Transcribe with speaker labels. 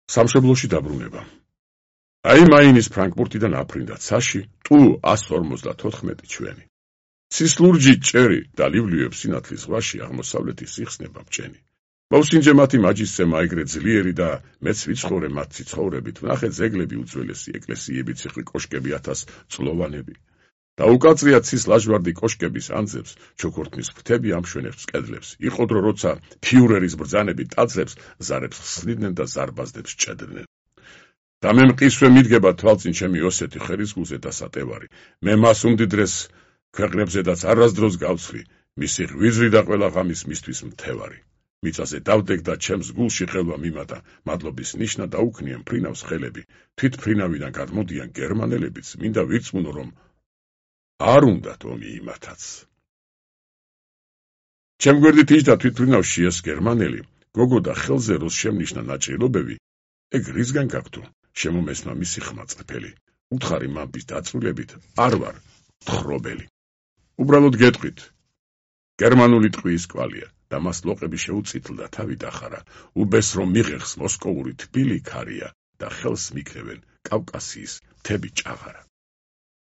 Speaker 1: სამშობლოში დაბრუნება. აი მაინის ფრანკფურტიდან აფრინდა ცაში ტუ 154 ჩვენი. ცის ლურჯი ჭერი და ლივლიუებს სინათლის ზღვაში აღმოსავლეთის იხსნება მჭენი. მოვსინჯე მათი მაჯისცემა ეგრე ძლიერი და მეც ვიცხოვრე მათი ცხოვრებით, ვნახე ძეგლები უძველესი ეკლესიები, ციხრი კოშკები 1000 წლოვანები. და უკაცრია ცის ლაჟვარდი კოშკების ანძებს, ჩოქორთმის ფრთები ამშვენებს კედლებს, იყოდრო როცა ფიურერის ბრძანები ტაძრებს, ზარებს ხსნიდნენ და ზარბაზდებს ჭედდნენ. და მე მყისვე მიდგება თვალწინ ჩემი ოსეთი ხერისგულზე და სატევარი, მე მას უმდიდრეს ქვეყნებზედაც არასდროს გავცვლი, მისი ღვიძლი და ყველა ღამის მისთვის მთევარი. მიწაზე დავდეგ და ჩემს გულში ხელვა მიმატა, მადლობის ნიშნა დაუქნია მფრინავს ხელები, თვით მფრინავიდან გადმოდიან გერმანელებიც, მინდა ვირწმუნო, რომ არ უნდათ ომი იმათაც. ჩემ გვერდით იჯდა თვითმფრინავში ეს გერმანელი, გოგო და ხელზე როს შემნიშნა ნაჭრილობები, ეგ რისგან გაქვთ, შემომესმა მისი ხმა წრფელი, უთხარი მამპის დაწვრილებით არ ვარ თხრობელი. უბრალოდ გეტყვით, გერმანული ტყვის კვალია და მას ლოყები შეუწითლდა თავი დახარა, უბეს რომ მიღეხს მოსკოვური თბილი ქარია და ხელს მიქნევენ კავკასიის მთები ჭაღარა.